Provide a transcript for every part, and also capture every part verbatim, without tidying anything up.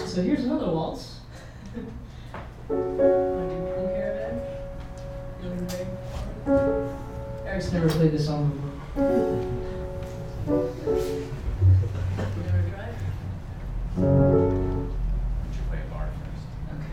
So here's another waltz. Blue Caravan. Feeling great. Eric's never played this song before. You never tried? You should play a bar first. Okay.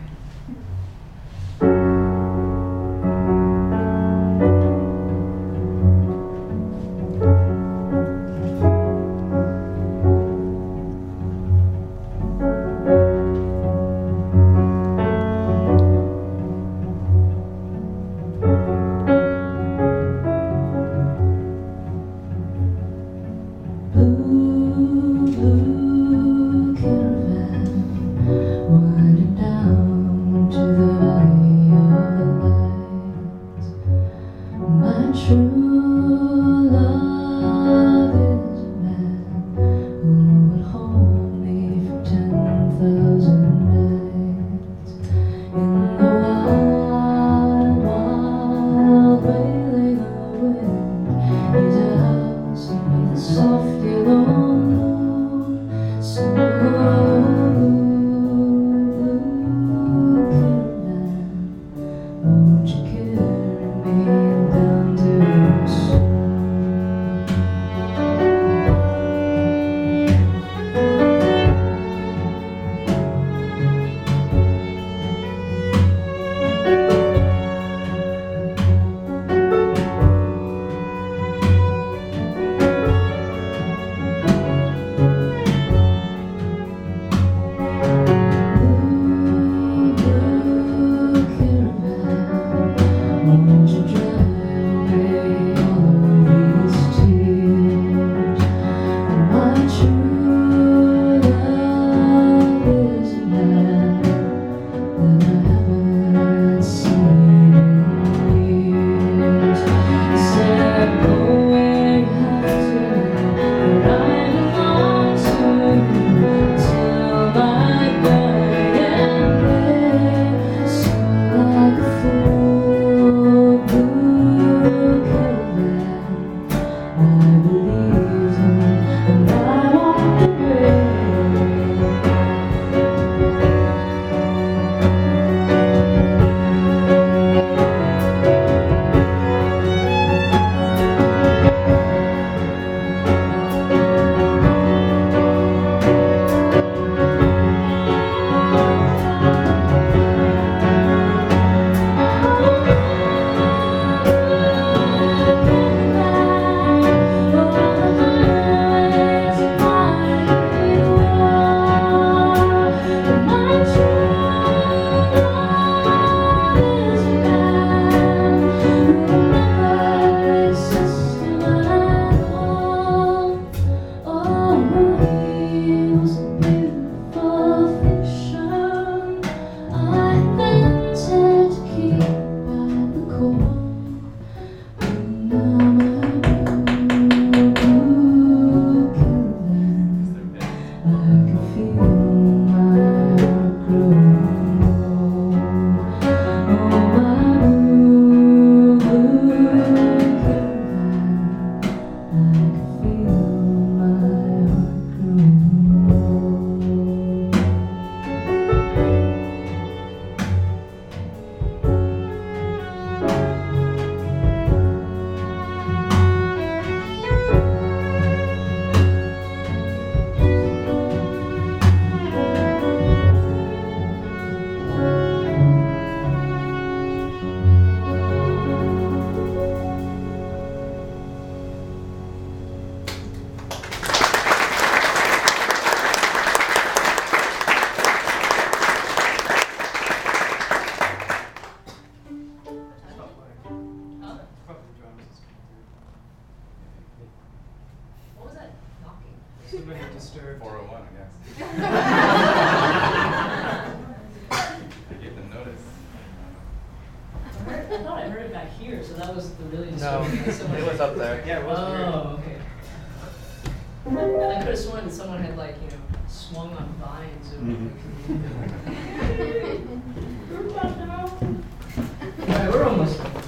Somebody disturbed. four oh one, I guess. I gave them notice. I thought I heard it back here, so that was the really No, disturbing. Someone- it was up there. Yeah, it was weird. Oh, okay. And I could have sworn that someone had, like, you know, swung on vines over the community. Alright, we're almost done.